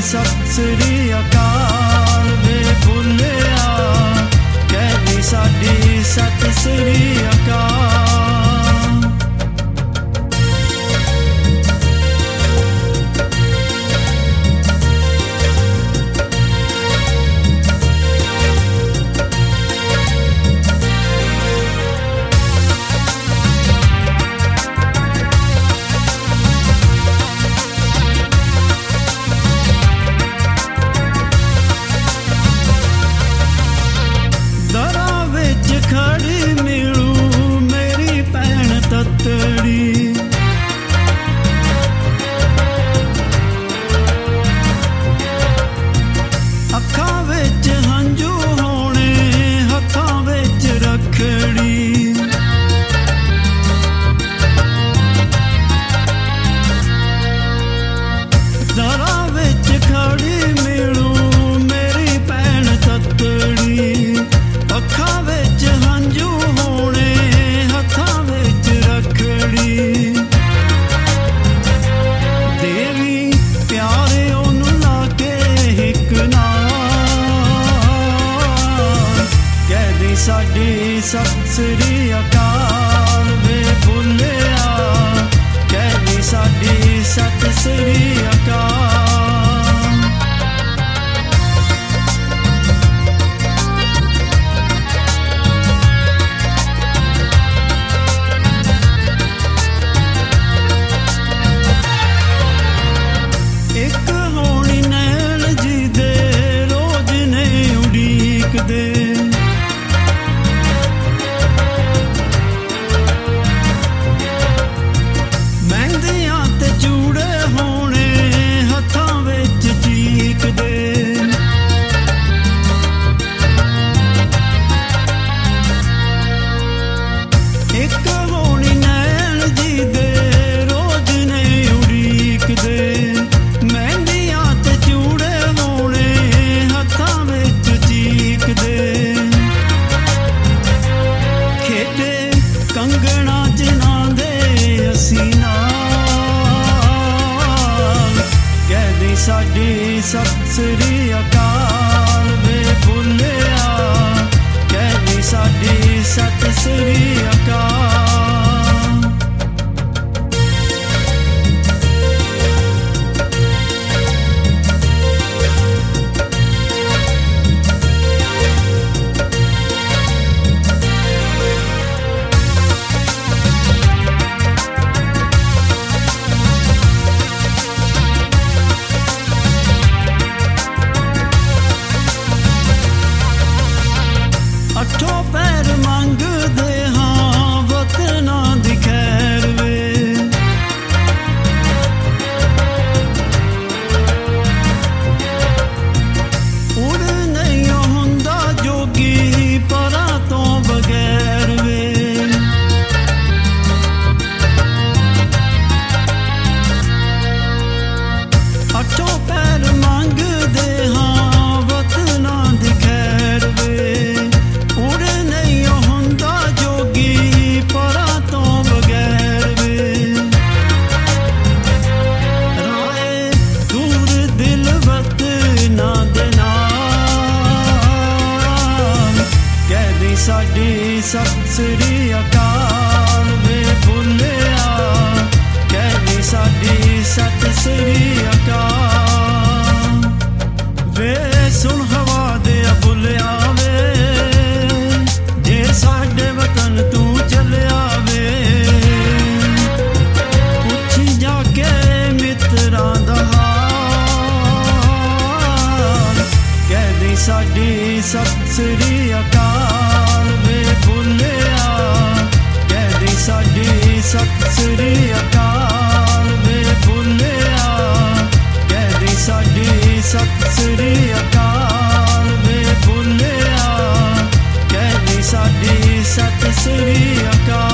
ਸਤਿ ਸ੍ਰੀ ਅਕਾਲ ਵੇ ਭੁੱਲਿਆ, ਕਹਿ ਸਾਡੀ ਸਤਿ ਸ੍ਰੀ ਅਕਾਲ। ਖੜੀ ਮਿਲੂ ਮੇਰੀ ਭੈਣ ਤੱਤੜੀ, ਅੱਖਾਂ ਵਿੱਚ ਹੰਝੂ ਹੋਣੇ ਹੱਥਾਂ ਵਿੱਚ ਰੱਖੜੀ, ਦਰਾਂ ਵਿੱਚ ਖੜੀ ਮਿਲੂ ਮੇਰੀ ਭੈਣ ਤੱਤੜੀ, ਅੱਖਾਂ ਵਿੱਚ ਹੰਝੂ ਹੋਣੇ ਹੱਥਾਂ ਵਿੱਚ ਰੱਖੜੀ, ਦੇਵੀ ਪਿਆਰੇ ਉਹਨੂੰ ਲਾ ਕੇ ਇੱਕ ਨਾਲ, ਕਹਿ ਦੇ ਸਾਡੀ ਸਤਿ ਸ੍ਰੀ ਅਕਾਲ ਵੇ ਭੁੱਲਿਆ, ਕਹਿ ਦੇ ਸਾਡੀ ਸਤਿ ਸ੍ਰੀ ਅਕਾਲ। ਇੱਕ ਹੋਣੀ ਨੈਣ ਜੀ ਦੇ ਰੋਜ਼ ਨੇ ਉਡੀਕਦੇ, ਮਹਿੰਦੀਆਂ ਤੇ ਚੂੜੇ ਹੋਣੇ ਹੱਥਾਂ ਵਿੱਚ ਚੀਕਦੇ, ਇੱਕ ਹੋਣੀ ਨੈਣ ਜੀ ਦੇ ਰੋਜ਼ ਨੇ ਉਡੀਕਦੇ, ਮਹਿੰਦੀਆਂ ਤੇ ਚੂੜੇ ਹੋਣੇ ਹੱਥਾਂ ਵਿੱਚ ਚੀਕਦੇ, ਖੇਡੇ ਕੰਗਣਾ ਜਿਨ੍ਹਾਂ ਦੇ ਅਸੀਂ ਨਾਲ, ਕਹਿ ਦੇ ਸਾਡੀ ਸਤਿ ਸ੍ਰੀ ਅਕਾਲ ਵੇ ਭੁੱਲਿਆ, ਕਹਿ ਦੇ ਸਾਡੀ ਸਤਿ ਸ੍ਰੀ ਅਕਾਲ। ਅੱਠੋਂ ਪੈਰ ਮੰਗਦੇ ਹਾਂ ਵਤਨਾਂ ਦੀ ਖੈਰ ਵੇ, ਉੜ ਨਹੀਂ ਹੁੰਦਾ ਜੋਗੀ ਪਰਾਂ ਤੋਂ ਬਗੈਰ ਵੇ, ਅੱਠੋਂ ਪੈਰ ਮੰਗਦੇ ਹਾਂ ਵਤਨਾਂ ਦੀ ਖੈਰ ਵੇ, ਉੜ ਨਹੀਂ ਹੁੰਦਾ ਜੋਗੀ ਪਰਾਂ ਤੋਂ ਬਗੈਰ ਵੇ, ਰਾਏ ਦੂਰ ਦਿਲ ਵਤਨਾਂ ਦੇ ਨਾਲ, ਕਹਿ ਦੇ ਸਾਡੀ ਸਤਿ ਸ੍ਰੀ ਅਕਾਲ ਵੇ ਭੁੱਲਿਆ, ਕਹਿ ਦੇ ਸਾਡੀ ਸਤਿ ਸ੍ਰੀ ਅਕਾਲ। ਵੇ ਸੁਣ ਹਵਾ ਦੇ ਬੁੱਲਿਆ ਵੇ, ਜੇ ਸਾਡੇ ਵਤਨ ਤੂੰ ਚੱਲਿਆ ਵੇ, ਪੁੱਛੀ ਜਾ ਕੇ ਮਿੱਤਰਾਂ ਦਾ ਹਾਲ, ਕਹਿ ਦੇ ਸਾਡੀ ਸਤਿ ਸ੍ਰੀ ਅਕਾਲ ਵੇ ਭੁੱਲਿਆ, ਕਹਿ ਦੇ ਸਾਡੀ ਸਤਿ ਸ੍ਰੀ ਅਕਾਲ ਵੇ ਭੁੱਲਿਆ, ਕਹਿ ਦੇ ਸਾਡੀ ਸਤਿ ਸ੍ਰੀ ਅਕਾਲ ਵੇ ਭੁੱਲਿਆ, ਕਹਿ ਦੇ ਸਾਡੀ ਸਤਿ ਸ੍ਰੀ ਅਕਾਲ।